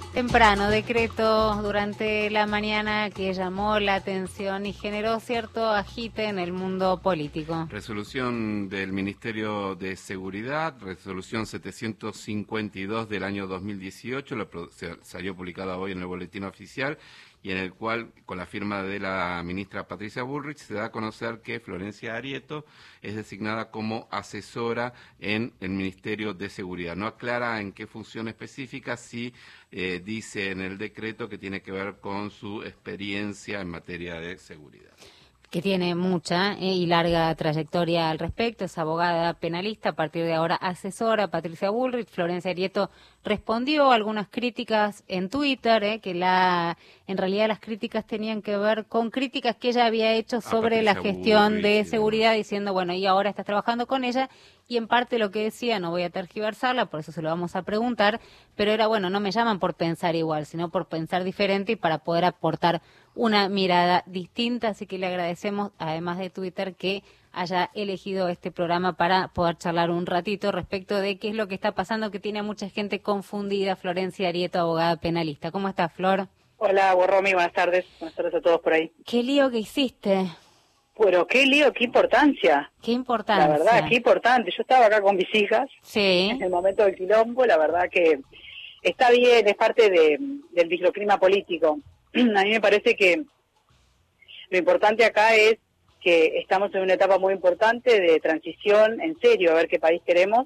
Temprano, decreto durante la mañana que llamó la atención y generó cierto agite en el mundo político. Resolución del Ministerio de Seguridad, resolución 752 del año 2018, salió publicada hoy en el Boletín Oficial, y en el cual, con la firma de la ministra Patricia Bullrich, se da a conocer que Florencia Arieto es designada como asesora en el Ministerio de Seguridad. No aclara en qué función específica, sí dice en el decreto que tiene que ver con su experiencia en materia de seguridad. Que tiene mucha y larga trayectoria al respecto, es abogada penalista, a partir de ahora asesora Patricia Bullrich. Florencia Arieto respondió a algunas críticas en Twitter, que en realidad las críticas tenían que ver con críticas que ella había hecho sobre la gestión Bullrich, de seguridad, diciendo, bueno, y ahora estás trabajando con ella, y en parte lo que decía, no voy a tergiversarla, por eso se lo vamos a preguntar, pero era, bueno, no me llaman por pensar igual, sino por pensar diferente y para poder aportar una mirada distinta, así que le agradecemos, además de Twitter, que haya elegido este programa para poder charlar un ratito respecto de qué es lo que está pasando, que tiene a mucha gente confundida. Florencia Arieto, abogada penalista. ¿Cómo estás, Flor? Hola, Romy, buenas tardes a todos por ahí. ¿Qué lío que hiciste? Pero qué lío, qué importancia. Qué importancia. La verdad, qué importante. Yo estaba acá con mis hijas, sí, en el momento del quilombo, la verdad que está bien, es parte del microclima político. A mí me parece que lo importante acá es que estamos en una etapa muy importante de transición, en serio, a ver qué país queremos,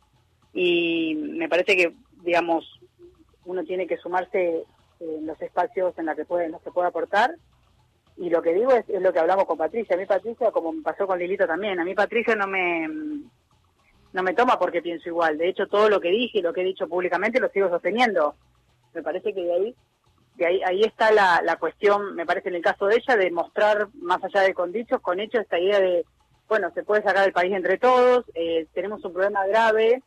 y me parece que, digamos, uno tiene que sumarse en los espacios en los que puede aportar, y lo que digo es lo que hablamos con Patricia. A mí Patricia, como me pasó con Lilita también, a mí Patricia no me toma porque pienso igual. De hecho, todo lo que dije y lo que he dicho públicamente lo sigo sosteniendo. Me parece que ahí está la cuestión, me parece en el caso de ella, de mostrar, más allá de con dichos, con hechos, esta idea de, bueno, se puede sacar el país entre todos, tenemos un problema grave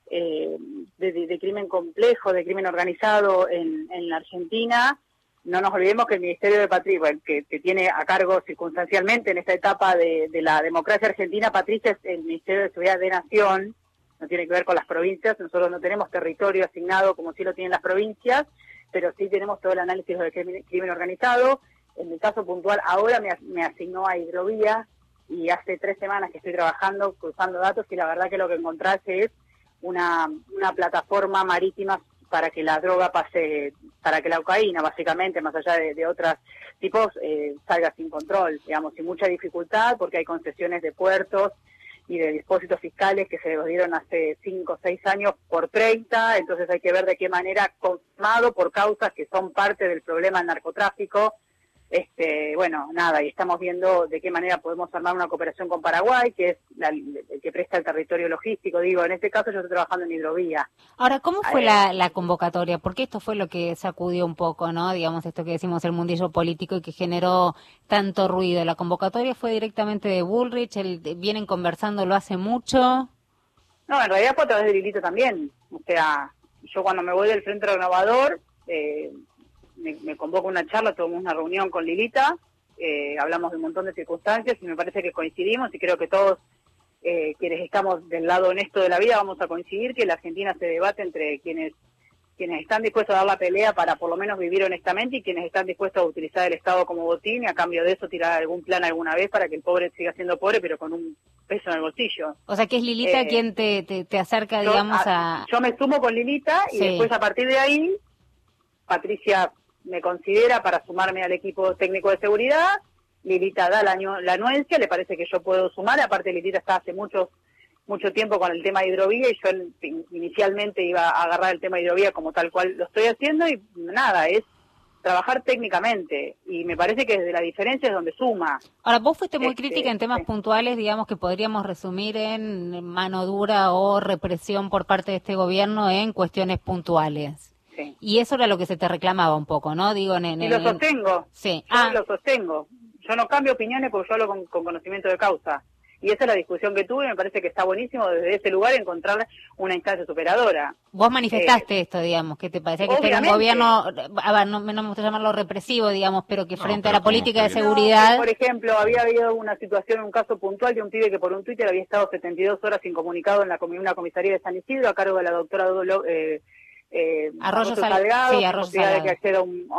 de crimen complejo, de crimen organizado en la Argentina. No nos olvidemos que el Ministerio de Patricia, que tiene a cargo circunstancialmente en esta etapa de la democracia argentina, Patricia, es el Ministerio de Seguridad de Nación, no tiene que ver con las provincias. Nosotros no tenemos territorio asignado como sí lo tienen las provincias, pero sí tenemos todo el análisis del crimen organizado. En mi caso puntual, ahora me asignó a Hidrovía, y hace 3 semanas que estoy trabajando, cruzando datos, y la verdad que lo que encontrase es una plataforma marítima para que la droga pase, para que la cocaína, básicamente, más allá de otros tipos, salga sin control, digamos, sin mucha dificultad, porque hay concesiones de puertos y de depósitos fiscales que se los dieron hace 5 o 6 años por 30, entonces hay que ver de qué manera, confirmado por causas que son parte del problema del narcotráfico. Bueno, nada, y estamos viendo de qué manera podemos armar una cooperación con Paraguay, que es el que presta el territorio logístico. Digo, en este caso yo estoy trabajando en Hidrovía. Ahora, ¿cómo fue la convocatoria? Porque esto fue lo que sacudió un poco, ¿no? Digamos, esto que decimos, el mundillo político, y que generó tanto ruido. ¿La convocatoria fue directamente de Bullrich? ¿Vienen conversándolo hace mucho? No, en realidad fue a través de Lilita también. O sea, yo cuando me voy del Frente Renovador, me convoco a una charla, tuvimos una reunión con Lilita, hablamos de un montón de circunstancias y me parece que coincidimos, y creo que todos quienes estamos del lado honesto de la vida vamos a coincidir que la Argentina se debate entre quienes están dispuestos a dar la pelea para por lo menos vivir honestamente, y quienes están dispuestos a utilizar el Estado como botín y a cambio de eso tirar algún plan alguna vez para que el pobre siga siendo pobre pero con un peso en el bolsillo. O sea que es Lilita quien te acerca, digamos, Yo me sumo con Lilita y después a partir de ahí Patricia me considera para sumarme al equipo técnico de seguridad. Lilita da la anuencia, le parece que yo puedo sumar. Aparte, Lilita está hace mucho tiempo con el tema de Hidrovía, y yo inicialmente iba a agarrar el tema de Hidrovía como tal cual lo estoy haciendo, y nada, es trabajar técnicamente, y me parece que desde la diferencia es donde suma. Ahora, vos fuiste muy crítica en temas puntuales, digamos, que podríamos resumir en mano dura o represión por parte de este gobierno en cuestiones puntuales. Sí. Y eso era lo que se te reclamaba un poco, ¿no? Digo, y lo sostengo. Sí. Yo lo sostengo. Yo no cambio opiniones porque yo hablo con conocimiento de causa. Y esa es la discusión que tuve, y me parece que está buenísimo desde ese lugar encontrar una instancia superadora. Vos manifestaste esto, digamos, que te parecía que este era un gobierno, a ver, no me gusta llamarlo represivo, digamos, pero que frente a la política de seguridad... por ejemplo, había habido una situación, un caso puntual de un pibe que por un Twitter había estado 72 horas incomunicado en una comisaría de San Isidro a cargo de la doctora Arroyo Salgado, sí, Arroyo posibilidad Salgado. de que acceda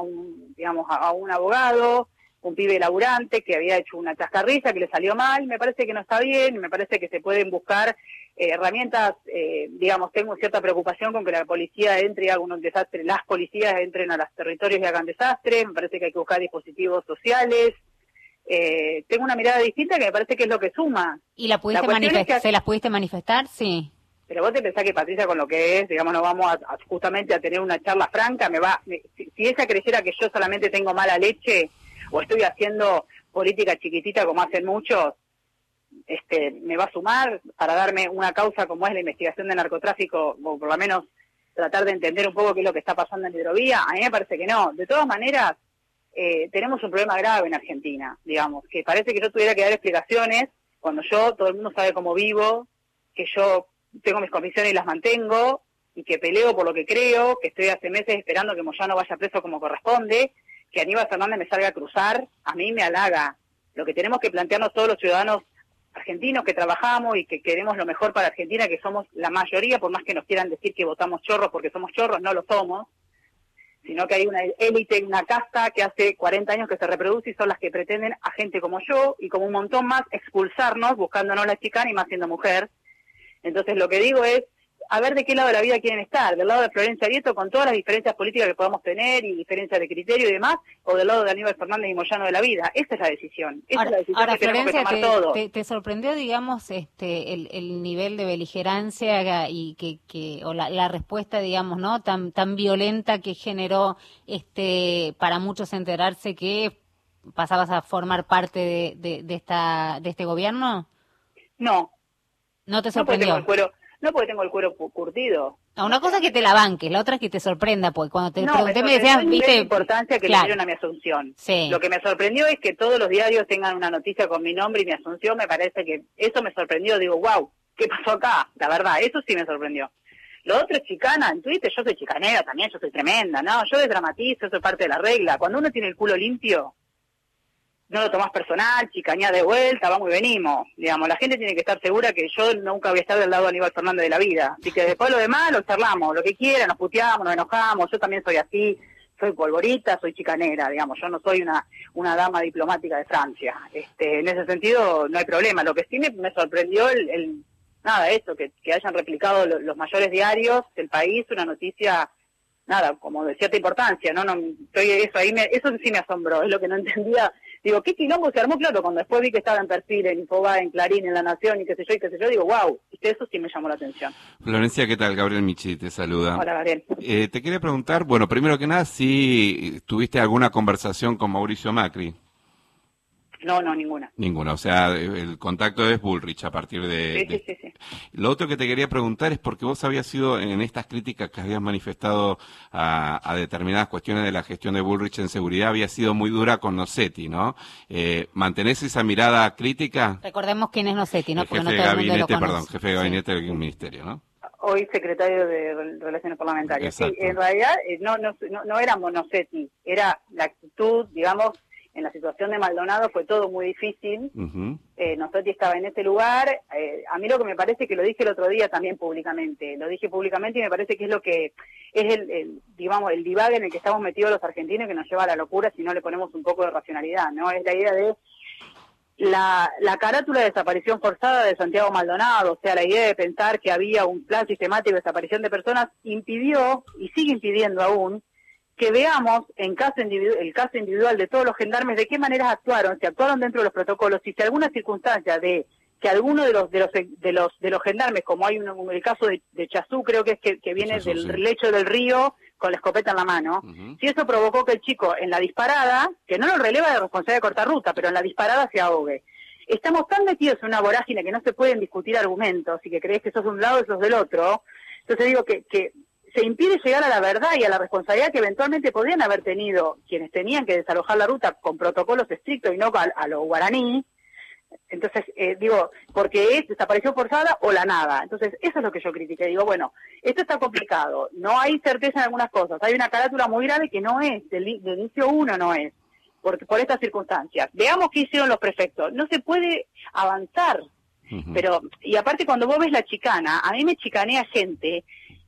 a un abogado, un pibe laburante que había hecho una chascarrilla que le salió mal. Me parece que no está bien, me parece que se pueden buscar herramientas, tengo cierta preocupación con que la policía entre y haga un desastre, las policías entren a los territorios y hagan desastres. Me parece que hay que buscar dispositivos sociales. Tengo una mirada distinta que me parece que es lo que suma. ¿Y la pudiste se las pudiste manifestar? Sí. Pero vos te pensás que Patricia, con lo que es, digamos, no vamos justamente a tener una charla franca, si ella creyera que yo solamente tengo mala leche o estoy haciendo política chiquitita como hacen muchos, me va a sumar para darme una causa como es la investigación de narcotráfico, o por lo menos tratar de entender un poco qué es lo que está pasando en Hidrovía. A mí me parece que no. De todas maneras, tenemos un problema grave en Argentina, digamos, que parece que yo tuviera que dar explicaciones cuando todo el mundo sabe cómo vivo, que yo tengo mis convicciones y las mantengo, y que peleo por lo que creo, que estoy hace meses esperando que Moyano vaya preso como corresponde, que Aníbal Fernández me salga a cruzar, a mí me halaga. Lo que tenemos que plantearnos todos los ciudadanos argentinos que trabajamos y que queremos lo mejor para Argentina, que somos la mayoría, por más que nos quieran decir que votamos chorros porque somos chorros, no lo somos, sino que hay una élite, una casta que hace 40 años que se reproduce y son las que pretenden a gente como yo y como un montón más expulsarnos, buscándonos la chicana y más siendo mujer. Entonces lo que digo es, a ver de qué lado de la vida quieren estar, del lado de Florencia Arieto con todas las diferencias políticas que podamos tener y diferencias de criterio y demás, o del lado de Aníbal Fernández y Moyano de la vida. Esa es la decisión. Esa es la decisión que tenemos que tomar todos. ¿Te sorprendió, digamos, el nivel de beligerancia y o la respuesta, digamos, no tan violenta que generó para muchos enterarse que pasabas a formar parte de este gobierno? No. ¿No te sorprendió? No porque tengo el cuero curtido. Una cosa es que te la banques, la otra es que te sorprenda, porque cuando te pregunté me decías, viste, la importancia que le dieron a mi asunción. Sí. Lo que me sorprendió es que todos los diarios tengan una noticia con mi nombre y mi asunción. Me parece que eso me sorprendió. Digo, wow, ¿qué pasó acá? La verdad, eso sí me sorprendió. Lo otro es chicana. En Twitter yo soy chicanera también, yo soy tremenda, ¿no? Yo desdramatizo, eso es parte de la regla. Cuando uno tiene el culo limpio, no lo tomás personal, chicanea de vuelta, vamos y venimos. Digamos, la gente tiene que estar segura que yo nunca voy a estar del lado de Aníbal Fernández de la vida. Así que después lo demás lo charlamos, lo que quieran, nos puteamos, nos enojamos. Yo también soy así, soy polvorita, soy chicanera, digamos. Yo no soy una dama diplomática de Francia. En ese sentido no hay problema. Lo que sí me sorprendió eso, que hayan replicado los mayores diarios del país, una noticia, como de cierta importancia, eso sí me asombró, es lo que no entendía. Digo, ¿qué quilombo se armó? Claro, cuando después vi que estaba en Perfil, en Infobae, en Clarín, en La Nación y qué sé yo, digo, wow, eso sí me llamó la atención. Florencia, ¿qué tal? Gabriel Michi te saluda. Hola, Gabriel. Te quería preguntar, bueno, primero que nada, si tuviste alguna conversación con Mauricio Macri. No, ninguna. Ninguna, o sea, el contacto es Bullrich a partir de... Sí. Lo otro que te quería preguntar es porque vos habías sido en estas críticas que habías manifestado a determinadas cuestiones de la gestión de Bullrich en seguridad, había sido muy dura con Nocetti, ¿no? ¿Mantenés esa mirada crítica? Recordemos quién es Nocetti, ¿no? Jefe de gabinete, jefe de gabinete del ministerio, ¿no? Hoy secretario de Relaciones Parlamentarias. Exacto. Sí, en realidad no éramos Nocetti, era la actitud, digamos. En la situación de Maldonado fue todo muy difícil. Uh-huh. Nocetti estaba en ese lugar. A mí lo que me parece, que lo dije el otro día también públicamente, y me parece que es lo que es el divague en el que estamos metidos los argentinos, que nos lleva a la locura si no le ponemos un poco de racionalidad, ¿no? Es la idea de la carátula de desaparición forzada de Santiago Maldonado, o sea, la idea de pensar que había un plan sistemático de desaparición de personas, impidió, y sigue impidiendo aún, que veamos el caso individual de todos los gendarmes, de qué maneras actuaron, si actuaron dentro de los protocolos, si alguna circunstancia de que alguno de los gendarmes, como hay el caso de Chazú, creo que es que viene Chazú, del sí. lecho del río con la escopeta en la mano, Uh-huh. si eso provocó que el chico en la disparada, que no lo releva de responsabilidad de cortar ruta, pero en la disparada se ahogue. Estamos tan metidos en una vorágine que no se pueden discutir argumentos y que crees que sos de un lado y sos del otro. Entonces digo que se impide llegar a la verdad y a la responsabilidad que eventualmente podrían haber tenido quienes tenían que desalojar la ruta con protocolos estrictos y no a lo guaraní. Entonces, porque es desaparición forzada o la nada. Entonces, eso es lo que yo critiqué. Digo, bueno, esto está complicado, no hay certeza en algunas cosas, hay una carátula muy grave que no es, del inicio uno no es, por estas circunstancias. Veamos qué hicieron los prefectos. No se puede avanzar. Uh-huh. Pero, y aparte cuando vos ves la chicana, a mí me chicanea gente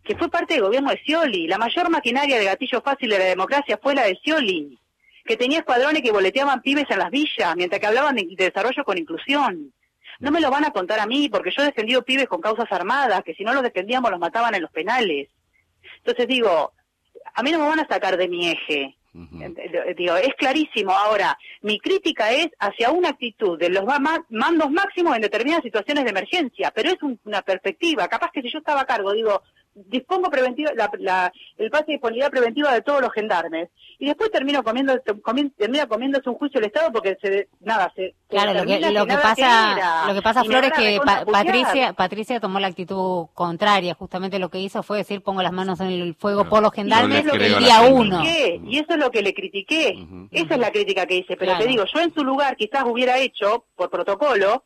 que fue parte del gobierno de Scioli. La mayor maquinaria de gatillo fácil de la democracia fue la de Scioli, que tenía escuadrones que boleteaban pibes en las villas, mientras que hablaban de desarrollo con inclusión. No me lo van a contar a mí, porque yo he defendido pibes con causas armadas, que si no los defendíamos los mataban en los penales. Entonces digo, a mí no me van a sacar de mi eje. Digo, es clarísimo. Ahora, mi crítica es hacia una actitud de los mandos máximos en determinadas situaciones de emergencia, pero es una perspectiva. Capaz que si yo estaba a cargo, digo, dispongo preventiva, el pase de disponibilidad preventiva de todos los gendarmes, y después termina comiéndose un juicio del Estado porque claro, lo que pasa Flor, es que Patricia tomó la actitud contraria. Justamente lo que hizo fue decir, pongo las manos en el fuego por los gendarmes el día 1. Y eso es lo que le critiqué. Esa es la crítica que hice, pero te digo, yo en su lugar quizás hubiera hecho, por protocolo,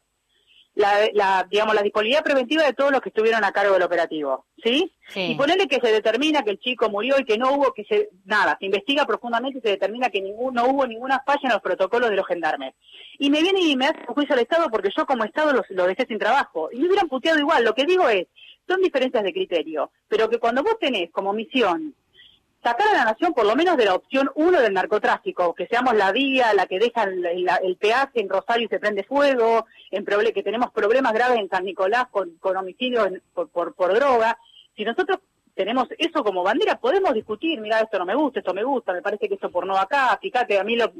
la disponibilidad preventiva de todos los que estuvieron a cargo del operativo, ¿sí? Y ponerle que se determina que el chico murió y que no hubo, se investiga profundamente y se determina que no hubo ninguna falla en los protocolos de los gendarmes. Y me viene y me hace un juicio al Estado porque yo como Estado lo dejé sin trabajo. Y me hubieran puteado igual. Lo que digo es, son diferencias de criterio, pero que cuando vos tenés como misión sacar a la nación por lo menos de la opción 1 del narcotráfico, que seamos la vía, la que deja el peaje en Rosario y se prende fuego, que tenemos problemas graves en San Nicolás con homicidios por droga. Si nosotros tenemos eso como bandera, podemos discutir, mira, esto me gusta, me parece que esto por no acá, fíjate, a mí lo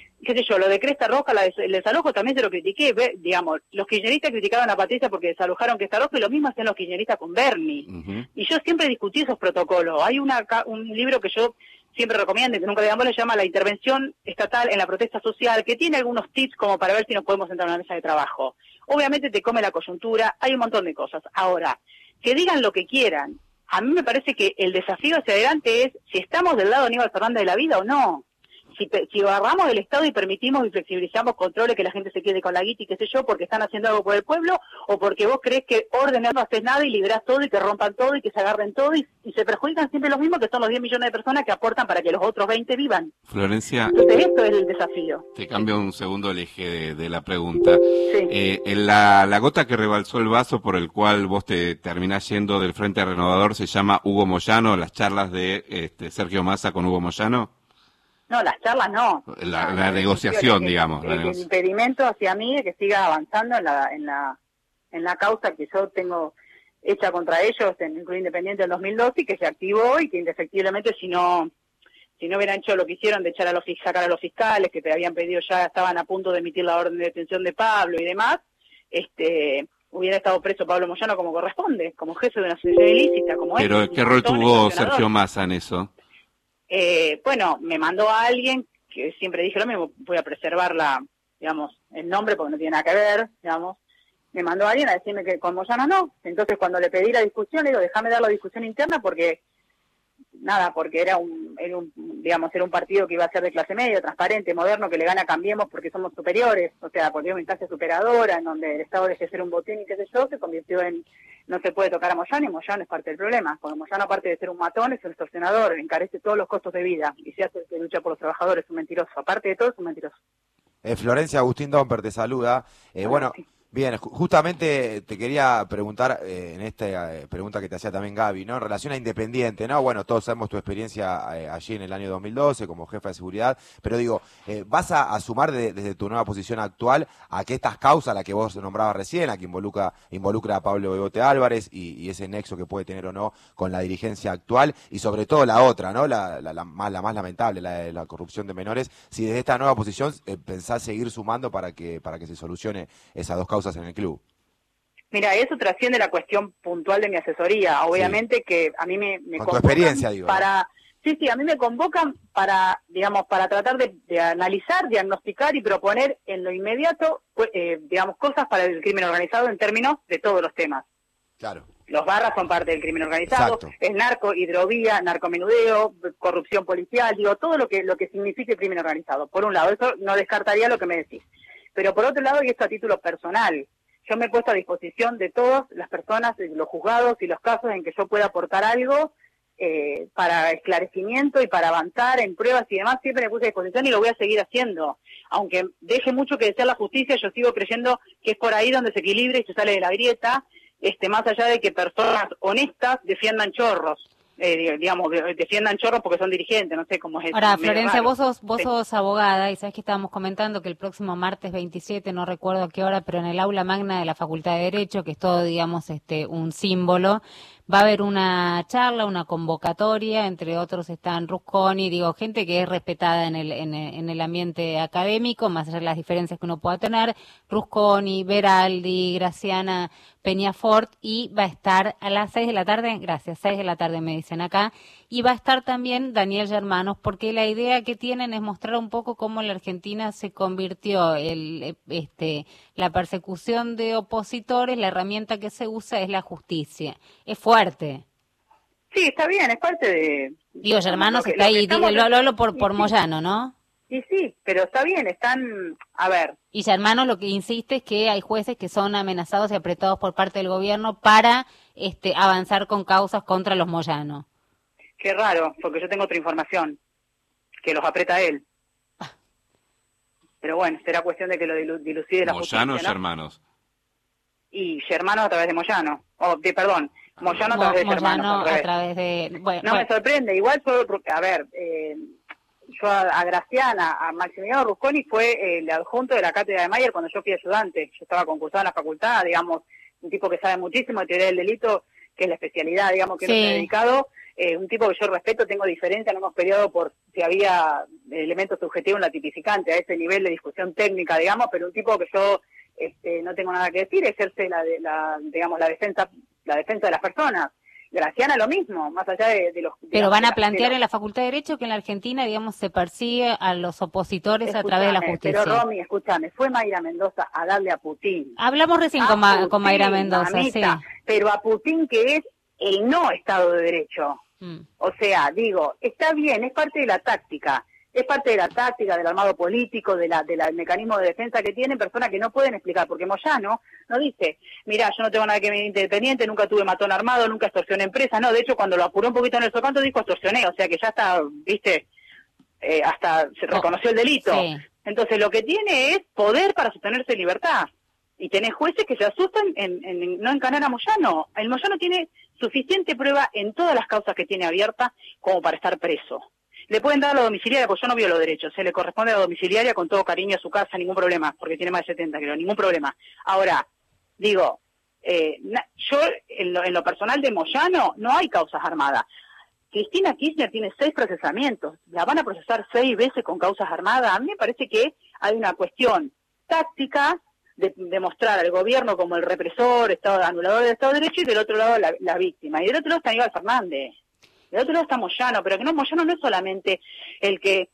de Cresta Roja, el desalojo también se lo critiqué, los kirchneristas criticaban a Patricia porque desalojaron Cresta Roja y lo mismo hacían los kirchneristas con Bernie. Y yo siempre discutí esos protocolos. Hay un libro que yo siempre recomiendo, que nunca le damos, le llama La intervención estatal en la protesta social, que tiene algunos tips como para ver si nos podemos sentar en una mesa de trabajo. Obviamente te come la coyuntura, hay un montón de cosas. Ahora, que digan lo que quieran. A mí me parece que el desafío hacia adelante es si estamos del lado de Aníbal Fernández de la vida o no. Si agarramos del Estado y permitimos y flexibilizamos controles, que la gente se quede con la guita y qué sé yo, porque están haciendo algo por el pueblo, o porque vos crees que ordenar no haces nada y liberás todo y que rompan todo y que se agarren todo y se perjudican siempre los mismos, que son los 10 millones de personas que aportan para que los otros 20 vivan. Florencia, entonces esto es el desafío. Te cambio un segundo el eje de la pregunta. Sí. La gota que rebalsó el vaso por el cual vos te terminás yendo del Frente Renovador se llama Hugo Moyano, las charlas de Sergio Massa con Hugo Moyano. No, las charlas no. La negociación, digamos. El impedimento hacia mí de que siga avanzando en la causa que yo tengo hecha contra ellos en el Club Independiente del 2012 y que se activó y que indefectiblemente si no hubieran hecho lo que hicieron de sacar a los fiscales que te habían pedido, ya estaban a punto de emitir la orden de detención de Pablo y demás, hubiera estado preso Pablo Moyano como corresponde, como jefe de una asociación ilícita. Pero ¿qué rol tuvo Sergio Massa en eso? Bueno, me mandó a alguien que siempre dije lo mismo, voy a preservar el nombre porque no tiene nada que ver, me mandó a alguien a decirme que con Moyano no. Entonces cuando le pedí la discusión, le digo, déjame dar la discusión interna porque era un partido que iba a ser de clase media, transparente, moderno, que le gana a Cambiemos porque somos superiores, o sea, porque es una instancia superadora en donde el Estado deje de ser un botín y qué sé yo, se convirtió en no se puede tocar a Moyano y Moyano es parte del problema. Porque Moyano, aparte de ser un matón, es un extorsionador, encarece todos los costos de vida y se hace que lucha por los trabajadores, es un mentiroso. Aparte de todo, es un mentiroso. Florencia, Agustín Domper te saluda. Bueno, sí. Bien, justamente te quería preguntar en esta pregunta que te hacía también Gaby, ¿no? En relación a Independiente, ¿no? Bueno, todos sabemos tu experiencia allí en el año 2012 como jefa de seguridad, pero digo, ¿vas a sumar desde tu nueva posición actual a que estas causas, la que vos nombrabas recién, la que involucra a Pablo Bebote Álvarez y ese nexo que puede tener o no con la dirigencia actual y sobre todo la otra, ¿no? La más lamentable, la de la corrupción de menores, si desde esta nueva posición pensás seguir sumando para que se solucione esas dos causas en el club? Mira, eso trasciende la cuestión puntual de mi asesoría. Obviamente sí. Que a mí me con tu experiencia, digo. Para, ¿no? Sí, a mí me convocan para tratar de analizar, diagnosticar y proponer en lo inmediato, cosas para el crimen organizado en términos de todos los temas. Claro. Los barras son parte del crimen organizado, Exacto. Es narco, hidrovía, narcomenudeo, corrupción policial, todo lo que signifique el crimen organizado. Por un lado, eso no descartaría lo que me decís. Pero por otro lado, y esto a título personal, yo me he puesto a disposición de todas las personas, los juzgados y los casos en que yo pueda aportar algo para esclarecimiento y para avanzar en pruebas y demás, siempre me puse a disposición y lo voy a seguir haciendo. Aunque deje mucho que desear la justicia, yo sigo creyendo que es por ahí donde se equilibra y se sale de la grieta, más allá de que personas honestas defiendan chorros. Digamos, defiendan chorros porque son dirigentes, no sé cómo es eso. Ahora, Florencia, raro. vos sos abogada y sabés que estábamos comentando que el próximo martes 27, no recuerdo a qué hora, pero en el aula magna de la Facultad de Derecho, que es todo, digamos, un símbolo, va a haber una charla, una convocatoria, entre otros están Rusconi, digo, gente que es respetada en el ambiente académico, más allá de las diferencias que uno pueda tener, Rusconi, Beraldi, Graciana Peñafort, y va a estar a las 6 de la tarde, gracias, 6 de la tarde me dicen acá, y va a estar también Daniel Germanos, porque la idea que tienen es mostrar un poco cómo en la Argentina se convirtió la persecución de opositores, la herramienta que se usa es la justicia. Es fuerte. Sí, está bien, es parte de... Digo, Germanos está ahí, lo hablo por Moyano, ¿no? Y sí, pero está bien, están... A ver... Y Germanos lo que insiste es que hay jueces que son amenazados y apretados por parte del gobierno para avanzar con causas contra los Moyano. Qué raro, porque yo tengo otra información, que los aprieta él. Pero bueno, será cuestión de que lo dilucide la justicia, Moyano o ¿no? Germanos. Y Germano a través de Moyano. Perdón, Moyano a través de Germano. Moyano a través de... No me sorprende, igual yo, a ver, yo a Graciana, a Maximiliano Rusconi fue el adjunto de la cátedra de Mayer cuando yo fui ayudante. Yo estaba concursado en la facultad, digamos, un tipo que sabe muchísimo de teoría del delito, que es la especialidad, digamos, que no se ha dedicado. Un tipo que yo respeto, tengo diferencia, no hemos peleado por si había elementos subjetivos en la tipificante, a ese nivel de discusión técnica, digamos, pero un tipo que yo no tengo nada que decir, ejerce la defensa de las personas. Graciana lo mismo, más allá de los... Pero van a plantear en la Facultad de Derecho que en la Argentina, digamos, se persigue a los opositores a través de la justicia. Pero Romy, escúchame, fue Mayra Mendoza a darle a Putin. Hablamos recién con Mayra Mendoza, mamita, sí. Pero a Putin, que es el no Estado de Derecho. O sea, digo, está bien, es parte de la táctica. Es parte de la táctica, del armado político, del mecanismo de defensa que tienen personas que no pueden explicar, porque Moyano no dice, mirá, yo no tengo nada que ver independiente, nunca tuve matón armado, nunca extorsioné empresas, no, de hecho cuando lo apuró un poquito en el socanto dijo extorsioné, o sea que ya está, viste, hasta se reconoció el delito. Sí. Entonces lo que tiene es poder para sostenerse en libertad. Y tenés jueces que se asustan en no encanar a Moyano. El Moyano tiene suficiente prueba en todas las causas que tiene abiertas como para estar preso. Le pueden dar la domiciliaria, porque yo no violo derechos, se le corresponde la domiciliaria con todo cariño a su casa, ningún problema, porque tiene más de 70 kilos, ningún problema. Ahora, digo, yo en lo personal de Moyano no hay causas armadas. Cristina Kirchner tiene 6 procesamientos, la van a procesar 6 veces con causas armadas. A mí me parece que hay una cuestión táctica de mostrar al gobierno como el represor, anulador del Estado de Derecho, y del otro lado la víctima. Y del otro lado está Aníbal Fernández. Del otro lado está Moyano, pero que no, Moyano no es solamente el que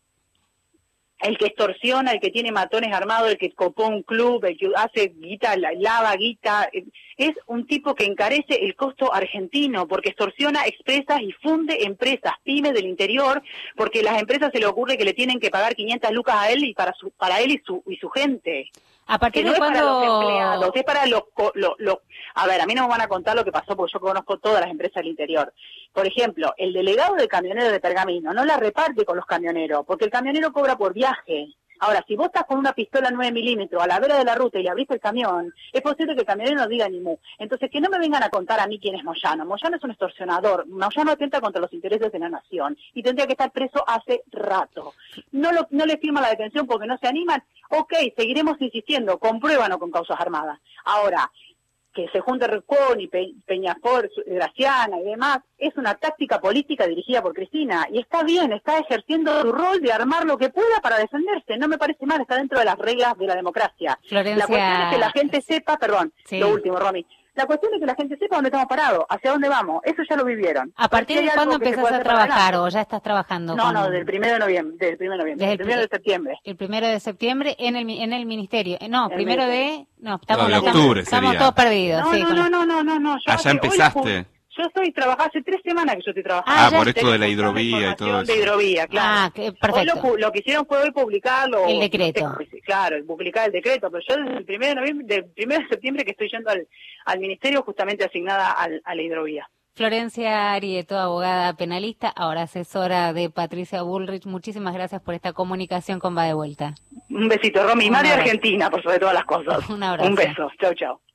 extorsiona, el que tiene matones armados, el que copó un club, el que hace guita, lava guita. Es un tipo que encarece el costo argentino, porque extorsiona empresas y funde empresas, pymes del interior, porque las empresas se le ocurre que le tienen que pagar 500 lucas a él y para él y su gente. ¿A partir que de no es cuándo? para los empleados, es para los... A ver, a mí no me van a contar lo que pasó porque yo conozco todas las empresas del interior. Por ejemplo, el delegado de camioneros de Pergamino no la reparte con los camioneros, porque el camionero cobra por viaje. Ahora, si vos estás con una pistola 9 milímetros a la vera de la ruta y le abriste el camión, es posible que el camionero no diga ni mu. Entonces, que no me vengan a contar a mí quién es Moyano. Moyano es un extorsionador. Moyano atenta contra los intereses de la nación y tendría que estar preso hace rato. No le firma la detención porque no se animan. Ok, seguiremos insistiendo, comprueban o con causas armadas. Ahora, que se junte Rusconi, Peñafort, Graciana y demás, es una táctica política dirigida por Cristina, y está bien, está ejerciendo su rol de armar lo que pueda para defenderse, no me parece mal, está dentro de las reglas de la democracia. Florencia... La cuestión es que la gente sepa, sí. Lo último, Romy, la cuestión es que la gente sepa dónde estamos parados, hacia dónde vamos, eso ya lo vivieron. ¿A partir de cuándo empezás a trabajar o ya estás trabajando? No, del 1 de noviembre, del 1 de septiembre. El 1 de septiembre en el ministerio. No, primero de... No, de octubre estamos sería. todos perdidos. No, sí, no. ¿Ya empezaste? Yo trabajé hace 3 semanas que yo estoy trabajando. Por esto de la hidrovía y todo eso. De hidrovía, claro. Perfecto. Hoy lo que hicieron fue hoy publicarlo. El decreto. Claro, publicar el decreto, pero yo desde el 1 de noviembre, del 1 de septiembre que estoy yendo al ministerio justamente asignada a la hidrovía. Florencia Arieto, abogada penalista, ahora asesora de Patricia Bullrich. Muchísimas gracias por esta comunicación con Va de Vuelta. Un besito, Romy. Madre Argentina, por sobre todas las cosas. Un abrazo. Un beso. Chau, chau.